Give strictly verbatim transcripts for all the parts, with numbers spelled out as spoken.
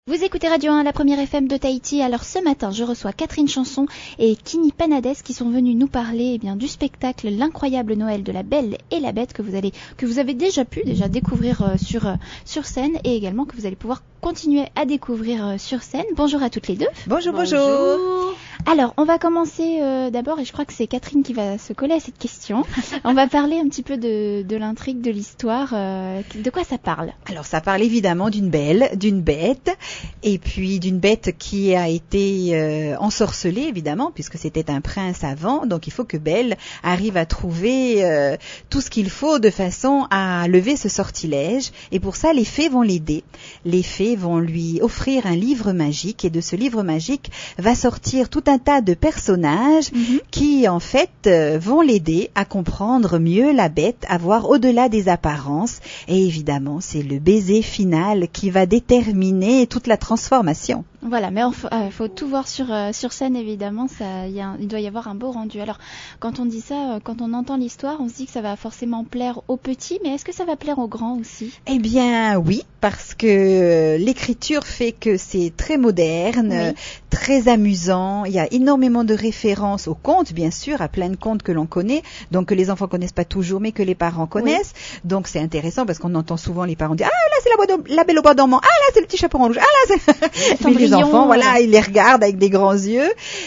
Vous écoutez Radio un, la première F M de Tahiti. Alors ce matin, je reçois Catherine Chanson et Kini Panades qui sont venus nous parler eh bien, du spectacle L'incroyable Noël de la Belle et la Bête que vous allez, que vous avez déjà pu déjà découvrir euh, sur, euh, sur scène et également que vous allez pouvoir continuer à découvrir euh, sur scène. Bonjour à toutes les deux. Bonjour, bonjour. bonjour. Alors, on va commencer euh, d'abord, et je crois que c'est Catherine qui va se coller à cette question. On va parler un petit peu de, de l'intrigue, de l'histoire. Euh, de quoi ça parle ? Alors, ça parle évidemment d'une belle, d'une bête, et puis d'une bête qui a été euh, ensorcelée, évidemment, puisque c'était un prince avant. Donc, il faut que Belle arrive à trouver euh, tout ce qu'il faut de façon à lever ce sortilège. Et pour ça, les fées vont l'aider. Les fées vont lui offrir un livre magique, et de ce livre magique va sortir tout un tas de personnages mm-hmm. qui, en fait, euh, vont l'aider à comprendre mieux la bête, à voir au-delà des apparences. Et évidemment, c'est le baiser final qui va déterminer toute la transformation. Voilà, mais il faut, euh, faut tout voir sur, euh, sur scène, évidemment. Ça, y a un, il doit y avoir un beau rendu. Alors, quand on dit ça, euh, quand on entend l'histoire, on se dit que ça va forcément plaire aux petits, mais est-ce que ça va plaire aux grands aussi ? Eh bien, oui, parce que l'écriture fait que c'est très moderne, oui. très amusant. Il y a énormément de références aux contes, bien sûr, à plein de contes que l'on connaît, donc que les enfants connaissent pas toujours, mais que les parents connaissent. Oui. Donc, c'est intéressant parce qu'on entend souvent les parents dire « Ah, là, c'est la, bois de, la Belle au bois dormant. Ah, là, c'est le petit chaperon rouge. Ah, là, c'est... » Les enfants, voilà, ils les regardent avec des grands yeux.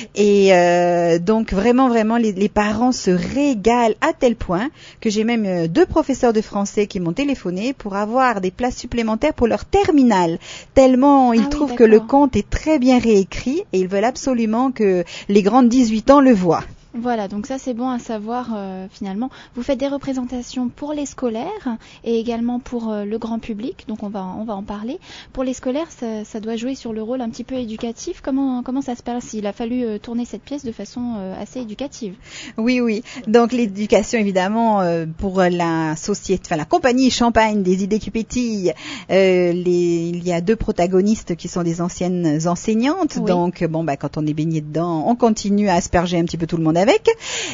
Et euh, donc, vraiment, vraiment, les, les parents se régalent à tel point que j'ai même euh, deux professeurs de français qui m'ont téléphoné pour avoir des places supplémentaires pour leur terminale. Tellement ils ah oui, trouvent d'accord. que le conte est très bien réécrit et ils veulent absolument que les grands de dix-huit ans le voient. Voilà, donc ça c'est bon à savoir euh, finalement. Vous faites des représentations pour les scolaires et également pour euh, le grand public, donc on va on va en parler. Pour les scolaires, ça, ça doit jouer sur le rôle un petit peu éducatif. Comment comment ça se passe ? Il a fallu euh, tourner cette pièce de façon euh, assez éducative. Oui, oui. Donc l'éducation évidemment euh, pour la société, enfin la compagnie Champagne des idées qui pétillent. Euh, les, il y a deux protagonistes qui sont des anciennes enseignantes. Oui. Donc bon bah quand on est baigné dedans, on continue à asperger un petit peu tout le monde avec.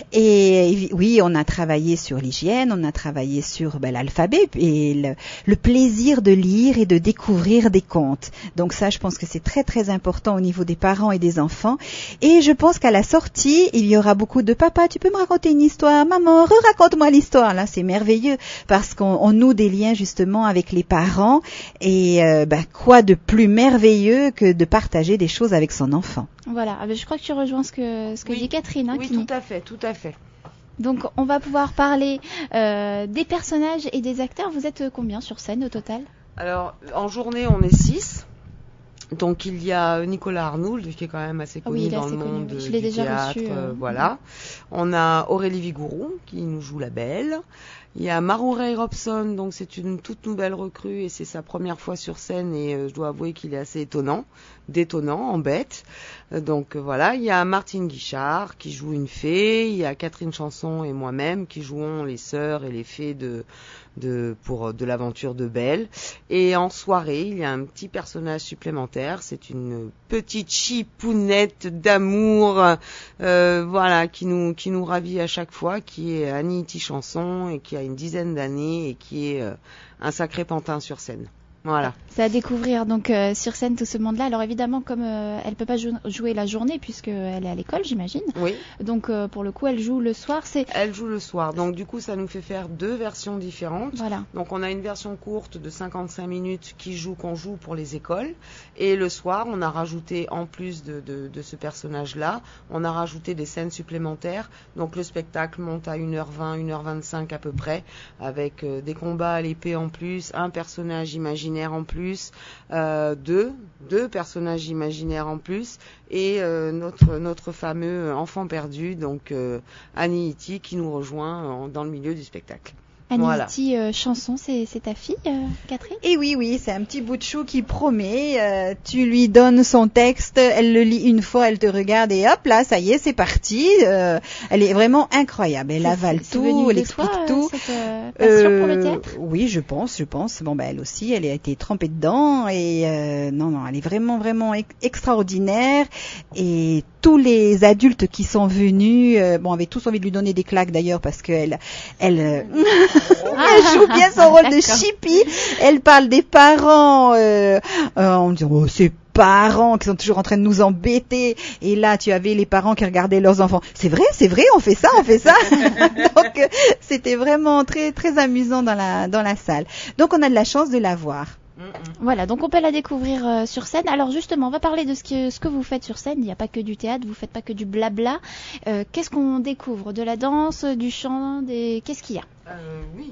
Et oui, on a travaillé sur l'hygiène, on a travaillé sur ben, l'alphabet et le, le plaisir de lire et de découvrir des contes. Donc ça, je pense que c'est très très important au niveau des parents et des enfants. Et je pense qu'à la sortie, il y aura beaucoup de papa, tu peux me raconter une histoire, maman, re-raconte-moi l'histoire. Là, c'est merveilleux parce qu'on on noue des liens justement avec les parents. Et euh, ben, quoi de plus merveilleux que de partager des choses avec son enfant. Voilà, je crois que tu rejoins ce que, ce que oui. dit Catherine. Hein, oui, Kini. tout à fait, tout à fait. Donc, on va pouvoir parler euh, des personnages et des acteurs. Vous êtes combien sur scène au total ? Alors, en journée, on est six. Donc, il y a Nicolas Arnould, qui est quand même assez connu oui, dans assez le monde connu, oui. Je du l'ai déjà théâtre. Reçu, euh... Voilà. On a Aurélie Vigourou, qui nous joue la Belle. Il y a Marouray Robson, donc c'est une toute nouvelle recrue et c'est sa première fois sur scène et euh, je dois avouer qu'il est assez étonnant, détonnant, en bête. Euh, donc euh, voilà, il y a Martine Guichard qui joue une fée, il y a Catherine Chanson et moi-même qui jouons les sœurs et les fées de de pour de l'aventure de Belle. Et en soirée, il y a un petit personnage supplémentaire, c'est une petite chipounette d'amour, euh, voilà, qui nous qui nous ravit à chaque fois, qui est Annie Chanson et qui a une dizaine d'années et qui est euh, un sacré pantin sur scène. Voilà. C'est à découvrir donc euh, sur scène tout ce monde-là. Alors évidemment, comme euh, elle peut pas jou- jouer la journée puisque elle est à l'école, j'imagine. Oui. Donc euh, pour le coup, elle joue le soir. C'est. Elle joue le soir. Donc du coup, ça nous fait faire deux versions différentes. Voilà. Donc on a une version courte de cinquante-cinq minutes qui joue qu'on joue pour les écoles. Et le soir, on a rajouté en plus de, de, de ce personnage-là, on a rajouté des scènes supplémentaires. Donc le spectacle monte à une heure vingt, une heure vingt-cinq à peu près, avec euh, des combats à l'épée en plus, un personnage imaginaire en plus, euh, deux, deux personnages imaginaires en plus, et euh, notre notre fameux enfant perdu, donc euh, Annie Iti, qui nous rejoint en, dans le milieu du spectacle. Annie Voilà. Iti, euh, Chanson, c'est, c'est ta fille, euh, Catherine ? Et oui, oui, c'est un petit bout de chou qui promet. Euh, tu lui donnes son texte, elle le lit une fois, elle te regarde et hop, là, ça y est, c'est parti. Euh, elle est vraiment incroyable. Elle c'est, avale c'est tout, elle explique toi, tout. Cette, euh, passion euh, pour le théâtre ? Oui, je pense, je pense. Bon, ben elle aussi, elle a été trempée dedans et euh, non, non, elle est vraiment, vraiment ex- extraordinaire et tous les adultes qui sont venus, euh, bon, avaient tous envie de lui donner des claques d'ailleurs parce qu'elle, elle, euh, elle joue bien son rôle de Chippy. Elle parle des parents euh, euh, en disant oh, c'est parents qui sont toujours en train de nous embêter. Et là, tu avais les parents qui regardaient leurs enfants. C'est vrai, c'est vrai, on fait ça, on fait ça. Donc, euh, c'était vraiment très, très amusant dans la, dans la salle. Donc, on a de la chance de la voir. Voilà, donc on peut la découvrir euh, sur scène. Alors justement, on va parler de ce que, ce que vous faites sur scène. Il n'y a pas que du théâtre, vous faites pas que du blabla. Euh, qu'est-ce qu'on découvre? De la danse, du chant, des... qu'est-ce qu'il y a? euh, Oui.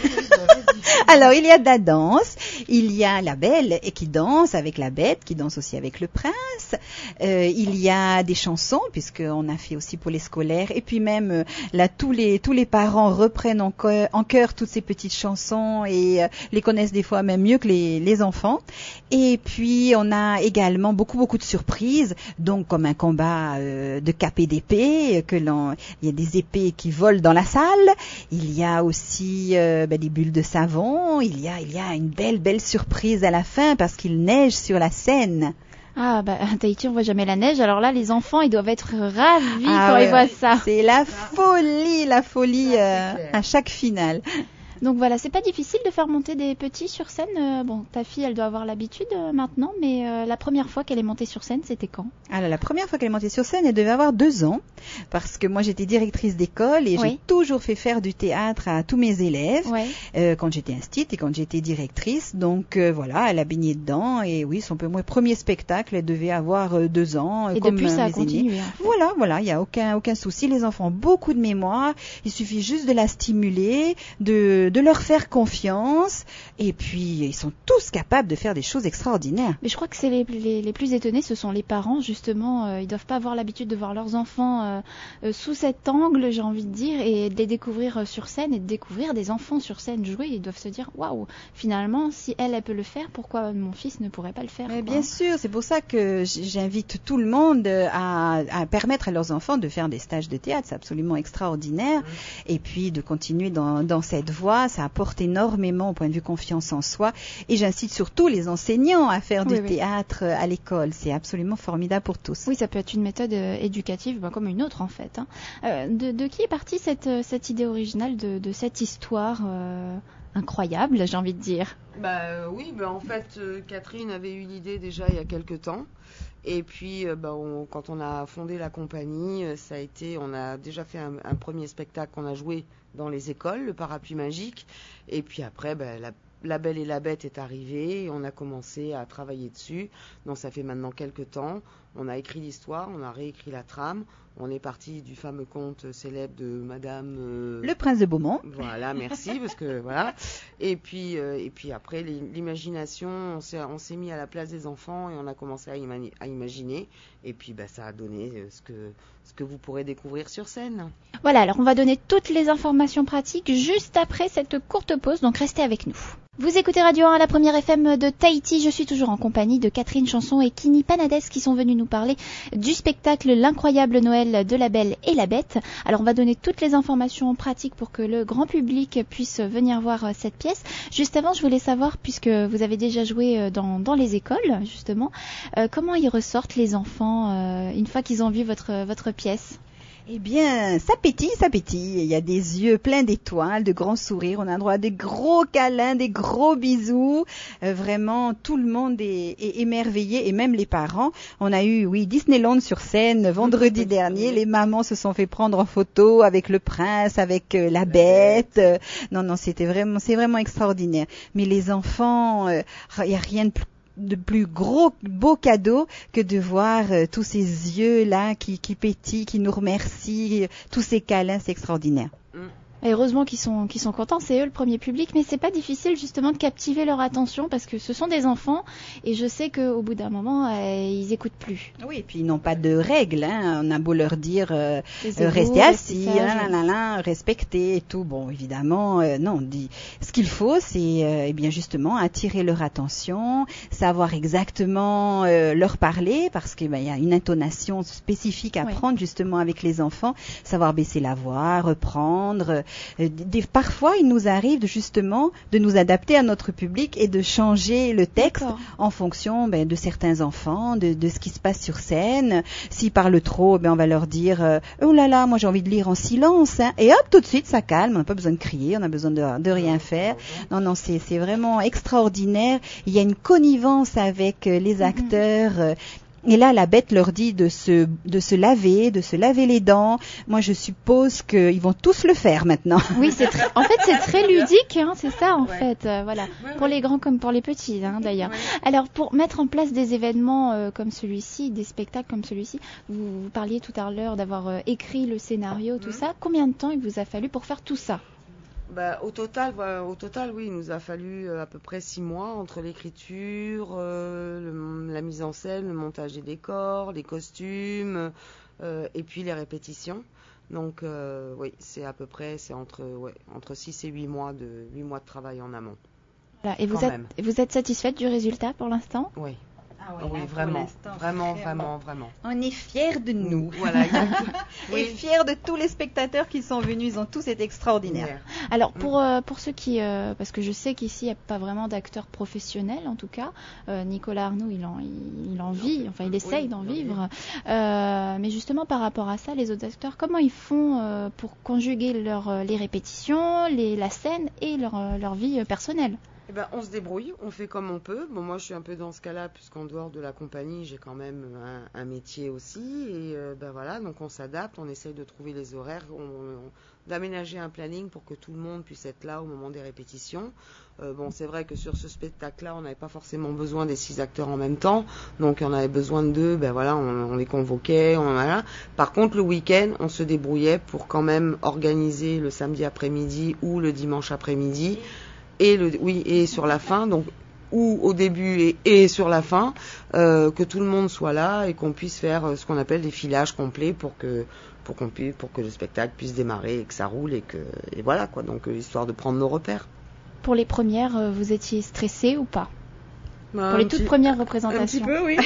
Alors, il y a de la danse, il y a la belle et qui danse avec la bête, qui danse aussi avec le prince. Euh, il y a des chansons, puisqu'on a fait aussi pour les scolaires. Et puis même, euh, là, tous les tous les parents reprennent en chœur, en chœur toutes ces petites chansons et euh, les connaissent des fois même mieux que les, les enfants. Et puis, on a également beaucoup, beaucoup de surprises. Donc, comme un combat euh, de cap et d'épée, que l'on, il y a des épées qui volent dans la salle. Il y a aussi... Euh, Ben, des bulles de savon, il y a, il y a une belle, belle surprise à la fin parce qu'il neige sur la scène. Ah, bah, à Tahiti, on voit jamais la neige. Alors là, les enfants, ils doivent être ravis ah, quand ouais, ils voient ça. C'est la folie, la folie euh, à chaque finale. Donc voilà, c'est pas difficile de faire monter des petits sur scène. Euh, bon, ta fille, elle doit avoir l'habitude euh, maintenant, mais euh, la première fois qu'elle est montée sur scène, c'était quand? Alors, la première fois qu'elle est montée sur scène, elle devait avoir deux ans, parce que moi, j'étais directrice d'école et oui. j'ai toujours fait faire du théâtre à tous mes élèves, ouais. euh, quand j'étais instite et quand j'étais directrice. Donc euh, voilà, elle a baigné dedans et oui, son premier spectacle, elle devait avoir euh, deux ans. Et comme, depuis, ça euh, a continué. En fait. Voilà, voilà, il n'y a aucun, aucun souci. Les enfants ont beaucoup de mémoire. Il suffit juste de la stimuler, de, de leur faire confiance. Confiance, et puis ils sont tous capables de faire des choses extraordinaires. Mais je crois que c'est les, les, les plus étonnés, ce sont les parents, justement. Euh, ils doivent pas avoir l'habitude de voir leurs enfants euh, euh, sous cet angle, j'ai envie de dire, et de les découvrir euh, sur scène, et de découvrir des enfants sur scène jouer. Ils doivent se dire, waouh, finalement, si elle, elle peut le faire, pourquoi mon fils ne pourrait pas le faire? Mais quoi. Bien sûr, c'est pour ça que j'invite tout le monde à, à permettre à leurs enfants de faire des stages de théâtre. C'est absolument extraordinaire. Mmh. Et puis de continuer dans, dans cette voie, ça apporte énormément énormément au point de vue confiance en soi, et j'incite surtout les enseignants à faire oui, du oui. théâtre à l'école. C'est absolument formidable pour tous. Oui, ça peut être une méthode euh, éducative bah, comme une autre en fait. Hein. Euh, de, de qui est partie cette, cette idée originale de, de cette histoire euh, incroyable, j'ai envie de dire? Bah euh, oui, bah, en fait, euh, Catherine avait eu l'idée déjà il y a quelque temps. Et puis, euh, bah, on, quand on a fondé la compagnie, euh, ça a été, on a déjà fait un, un premier spectacle qu'on a joué dans les écoles, le Parapluie Magique. Et puis après, bah, la, la Belle et la Bête est arrivée et on a commencé à travailler dessus. Donc ça fait maintenant quelques temps. On a écrit l'histoire, on a réécrit la trame. On est parti du fameux conte célèbre de Madame... Euh... Le Prince de Beaumont. Voilà, merci, parce que voilà. Et puis, euh, et puis après, l'imagination, on s'est, on s'est mis à la place des enfants et on a commencé à, ima- à imaginer. Et puis, bah, ça a donné ce que, ce que vous pourrez découvrir sur scène. Voilà, alors on va donner toutes les informations pratiques juste après cette courte pause, donc restez avec nous. Vous écoutez Radio un à la première F M de Tahiti. Je suis toujours en compagnie de Catherine Chanson et Kini Panades qui sont venus nous parler du spectacle L'incroyable Noël de la Belle et la Bête. Alors on va donner toutes les informations pratiques pour que le grand public puisse venir voir cette pièce. Juste avant, je voulais savoir, puisque vous avez déjà joué dans, dans les écoles, justement, euh, comment ils ressortent les enfants euh, une fois qu'ils ont vu votre, votre pièce? Eh bien, ça pétille, ça pétille. Il y a des yeux pleins d'étoiles, de grands sourires. On a droit à des gros câlins, des gros bisous. Euh, vraiment, tout le monde est, est émerveillé, et même les parents. On a eu, oui, Disneyland sur scène vendredi dernier. Les mamans se sont fait prendre en photo avec le prince, avec euh, la bête. Euh, non, non, c'était vraiment, c'est vraiment extraordinaire. Mais les enfants, il euh, n'y a rien de plus de plus gros beau cadeau que de voir euh, tous ces yeux là qui, qui pétillent, qui nous remercient, euh, tous ces câlins, c'est extraordinaire. Mm. Et heureusement qu'ils sont, qu'ils sont contents, c'est eux le premier public, mais c'est pas difficile justement de captiver leur attention parce que ce sont des enfants et je sais qu'au bout d'un moment, euh, ils écoutent plus. Oui, et puis ils n'ont pas de règles, hein. On a beau leur dire euh, égaux, euh, restez assis, là, là, là, là, respectez et tout. Bon, évidemment, euh, non, on dit, ce qu'il faut, c'est euh, eh bien justement attirer leur attention, savoir exactement euh, leur parler parce qu'il ben, y a une intonation spécifique à oui. prendre justement avec les enfants, savoir baisser la voix, reprendre. des, parfois, il nous arrive de, justement de nous adapter à notre public et de changer le texte D'accord. en fonction ben, de certains enfants, de, de ce qui se passe sur scène. S'ils parlent trop, ben, on va leur dire euh, « Oh là là, moi j'ai envie de lire en silence. Hein. » Et hop, tout de suite, ça calme. On n'a pas besoin de crier, on a besoin de, de rien faire. Non, non, c'est, c'est vraiment extraordinaire. Il y a une connivence avec euh, les acteurs. Euh, Et là, la bête leur dit de se, de se laver, de se laver les dents. Moi, je suppose qu'ils vont tous le faire maintenant. Oui, c'est très, en fait, c'est très ludique, hein, c'est ça, en ouais. fait, euh, voilà, ouais, pour ouais. les grands comme pour les petits, hein, d'ailleurs. Ouais. Alors, pour mettre en place des événements euh, comme celui-ci, des spectacles comme celui-ci, vous, vous parliez tout à l'heure d'avoir euh, écrit le scénario, tout mmh. ça. Combien de temps il vous a fallu pour faire tout ça? Bah, au total, voilà, au total, oui, il nous a fallu euh, à peu près six mois entre l'écriture, euh, le, la mise en scène, le montage des décors, les costumes, euh, et puis les répétitions. Donc, euh, oui, c'est à peu près, c'est entre, ouais, entre six et huit mois de, huit mois de travail en amont. Voilà. Et vous êtes, vous êtes satisfaite du résultat pour l'instant? Oui. Ah oui, oui vraiment, vraiment, vraiment, vraiment. On est fiers de nous. Voilà. oui. Et fiers de tous les spectateurs qui sont venus. Ils ont tous été extraordinaires. Ouais. Alors, pour, euh, pour ceux qui... Euh, parce que je sais qu'ici, il n'y a pas vraiment d'acteurs professionnels, en tout cas. Euh, Nicolas Arnoux, il en, il, il en vit. Enfin, il essaye oui, d'en vivre. Euh, mais justement, par rapport à ça, les autres acteurs, comment ils font euh, pour conjuguer leur, les répétitions, les, la scène et leur, leur vie personnelle? Eh ben, on se débrouille, on fait comme on peut. Bon, moi, je suis un peu dans ce cas-là, puisqu'en dehors de la compagnie, j'ai quand même un, un métier aussi. Et euh, ben voilà, donc on s'adapte, on essaye de trouver les horaires, on, on, d'aménager un planning pour que tout le monde puisse être là au moment des répétitions. Euh, bon, c'est vrai que sur ce spectacle-là, on n'avait pas forcément besoin des six acteurs en même temps, donc on avait besoin de deux. Ben voilà, on, on les convoquait, on voilà. Par contre, le week-end, on se débrouillait pour quand même organiser le samedi après-midi ou le dimanche après-midi. Et le, oui, et sur la fin, donc ou au début et, et sur la fin, euh, que tout le monde soit là et qu'on puisse faire ce qu'on appelle des filages complets pour que pour qu'on puisse pour que le spectacle puisse démarrer et que ça roule et que et voilà quoi. Donc histoire de prendre nos repères. Pour les premières, vous étiez stressé ou pas? Pour les toutes petit, premières représentations. Un petit peu, oui.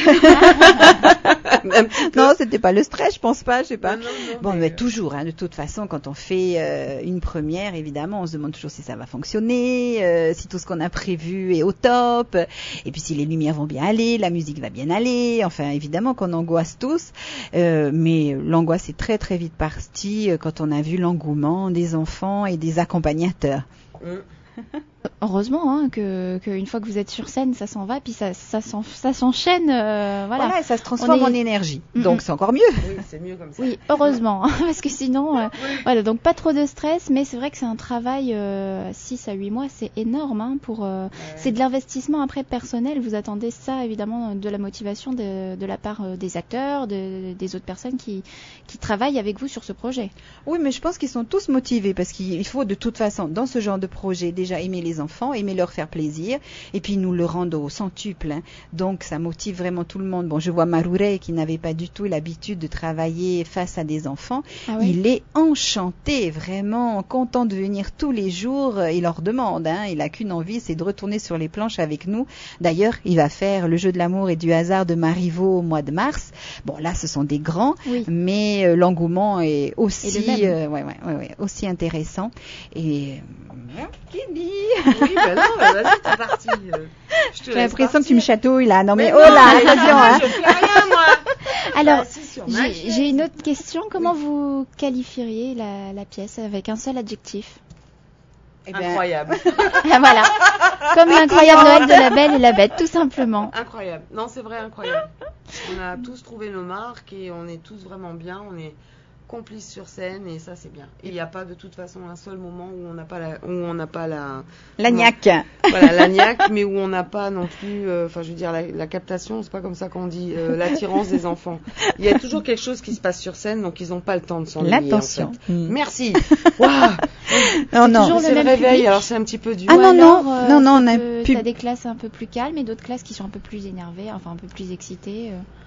Non, c'était pas le stress, je pense pas, je sais pas. Non, non, non, bon, mais, mais euh... toujours, hein, de toute façon, quand on fait euh, une première, évidemment, on se demande toujours si ça va fonctionner, euh, si tout ce qu'on a prévu est au top, et puis si les lumières vont bien aller, la musique va bien aller. Enfin, évidemment qu'on angoisse tous, euh, mais l'angoisse est très très vite partie euh, quand on a vu l'engouement des enfants et des accompagnateurs. Mm. Heureusement hein, que, que une fois que vous êtes sur scène, ça s'en va, puis ça, ça, s'en, ça s'enchaîne. Euh, voilà. voilà, ça se transforme est... en énergie. Mm-hmm. Donc c'est encore mieux. Oui, c'est mieux comme ça. Oui, heureusement, parce que sinon, euh, oui. voilà, donc pas trop de stress, mais c'est vrai que c'est un travail euh, six à huit mois, c'est énorme. Hein, pour, euh, ouais. C'est de l'investissement après personnel. Vous attendez ça évidemment de la motivation de, de la part euh, des acteurs, de, des autres personnes qui, qui travaillent avec vous sur ce projet. Oui, mais je pense qu'ils sont tous motivés parce qu'il faut de toute façon dans ce genre de projet déjà aimer les enfants, aimer leur faire plaisir, et puis nous le rendre au centuple. Hein. Donc ça motive vraiment tout le monde. Bon, je vois Marourey qui n'avait pas du tout l'habitude de travailler face à des enfants. Ah oui? Il est enchanté, vraiment content de venir tous les jours. Il leur demande, hein. Il n'a qu'une envie, c'est de retourner sur les planches avec nous. D'ailleurs, il va faire le jeu de l'amour et du hasard de Marivaux au mois de mars. Bon, là, ce sont des grands, oui. mais euh, l'engouement est aussi, euh, ouais, ouais, ouais, ouais, aussi intéressant. Et euh, Kenny. Oui, ben non, ben vas-y, t'es parti. Euh, J'ai l'impression partir. que tu me chatouilles là. Non mais, mais oh non, là, attention. Hein. Je fais rien moi. Alors, j'ai, j'ai une autre question. Comment oui. vous qualifieriez la, la pièce avec un seul adjectif? Eh bien... Incroyable. Voilà. Comme l'incroyable Noël de la Belle et la Bête, tout simplement. Incroyable. Non, c'est vrai, incroyable. On a tous trouvé nos marques et on est tous vraiment bien. On est complices sur scène et ça c'est bien. Et il n'y a pas de toute façon un seul moment où on n'a pas la, où on n'a pas la. La niaque. Voilà, la niaque, mais où on n'a pas non plus, enfin euh, je veux dire la, la captation, c'est pas comme ça qu'on dit, euh, l'attirance des enfants. Il y a toujours quelque chose qui se passe sur scène, donc ils n'ont pas le temps de s'ennuyer. L'attention. En fait. mmh. Merci. Waouh. Non, non. Toujours c'est le, le même réveil, public. Alors c'est un petit peu dur. Ah non, alors, non, euh, non, non, on a a peut, pu... t'as des classes un peu plus calmes et d'autres classes qui sont un peu plus énervées, enfin un peu plus excitées. Euh.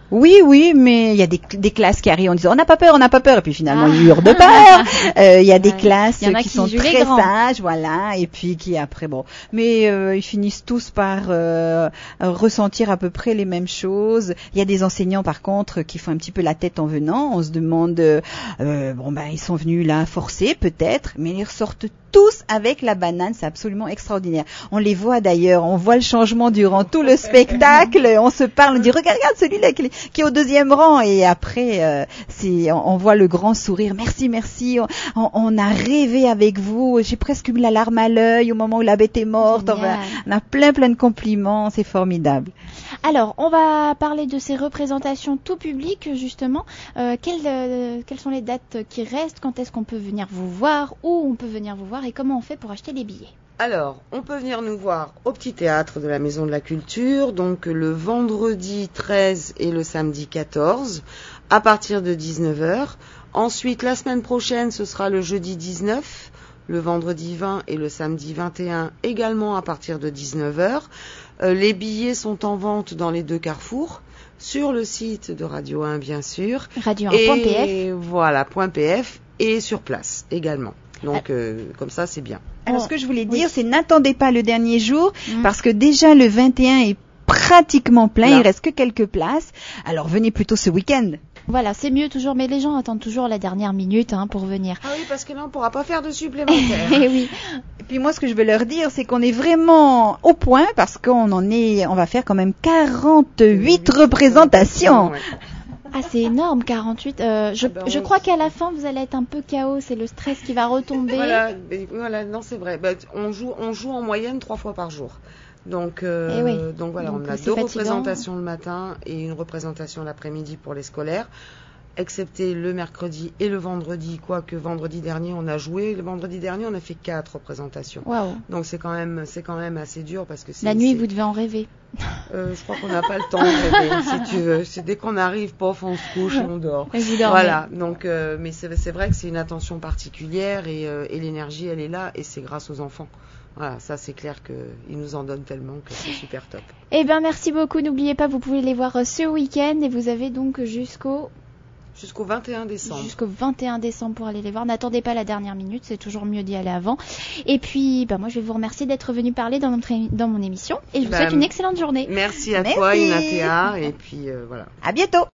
Oui, oui, mais il y a des, des classes qui arrivent en disant on n'a pas peur, on n'a pas peur, et puis finalement ah. ils hurlent de peur. Euh, il y a des ouais. classes y qui, qui sont très sages, voilà, et puis qui après bon, mais euh, ils finissent tous par euh, ressentir à peu près les mêmes choses. Il y a des enseignants par contre qui font un petit peu la tête en venant. On se demande, euh, bon ben ils sont venus là forcer peut-être, mais ils ressortent tous avec la banane, c'est absolument extraordinaire. On les voit d'ailleurs, on voit le changement durant tout le spectacle, on se parle, on dit regarde, regarde celui-là qui, qui est au deuxième rang, et après euh, c'est, on, on voit le grand sourire, merci, merci, on, on a rêvé avec vous, j'ai presque eu la larme à l'œil au moment où la bête est morte, on, va, on a plein plein de compliments, c'est formidable. Alors, on va parler de ces représentations tout public, justement. Euh, quelles, euh, quelles sont les dates qui restent? Quand est-ce qu'on peut venir vous voir? Où on peut venir vous voir? Et comment on fait pour acheter les billets? Alors, on peut venir nous voir au Petit Théâtre de la Maison de la Culture, donc le vendredi treize et le samedi quatorze, à partir de dix-neuf heures. Ensuite, la semaine prochaine, ce sera le jeudi dix-neuf, le vendredi vingt et le samedi vingt et un, également à partir de dix-neuf heures. Euh, les billets sont en vente dans les deux carrefours, sur le site de Radio un, bien sûr. Radio un point P F. Et voilà, .pf, et sur place également. Donc, euh, comme ça, c'est bien. Alors, ce que je voulais dire, oui. c'est n'attendez pas le dernier jour, mmh. parce que déjà le vingt et un est pratiquement plein, là. Il reste que quelques places. Alors, venez plutôt ce week-end. Voilà, c'est mieux toujours, mais les gens attendent toujours la dernière minute hein, pour venir. Ah oui, parce que là, on ne pourra pas faire de supplémentaire. Et oui. Et puis moi, ce que je veux leur dire, c'est qu'on est vraiment au point, parce qu'on en est, on va faire quand même quarante-huit représentations. Ouais. Ah, c'est énorme, quarante-huit. Euh, je, ah ben, je crois qu'à la fin, vous allez être un peu chaos. C'est le stress qui va retomber. Voilà, voilà non, c'est vrai. Ben, on joue, on joue en moyenne trois fois par jour. Donc, euh, oui. donc voilà, donc, on a deux fatigant. représentations le matin et une représentation l'après-midi pour les scolaires, excepté le mercredi et le vendredi, quoique vendredi dernier on a joué. Le vendredi dernier on a fait quatre représentations. Wow. Donc c'est quand même, c'est quand même assez dur parce que c'est, la nuit c'est... vous devez en rêver. Euh, je crois qu'on n'a pas le temps de rêver, si tu veux. C'est dès qu'on arrive, pof, on se couche et on dort. Et vous dormez. Voilà. Donc, euh, mais c'est, c'est vrai que c'est une attention particulière et, euh, et l'énergie elle est là et c'est grâce aux enfants. Voilà, ça c'est clair qu'ils nous en donnent tellement que c'est super top. Eh bien, merci beaucoup. N'oubliez pas, vous pouvez les voir ce week-end et vous avez donc jusqu'au... Jusqu'au vingt et un décembre. Jusqu'au vingt et un décembre pour aller les voir. N'attendez pas la dernière minute, c'est toujours mieux d'y aller avant. Et puis, bah, moi je vais vous remercier d'être venu parler dans, notre, dans mon émission et je vous bah, souhaite une excellente journée. Merci à merci. toi, Inatea, et puis euh, voilà. À bientôt.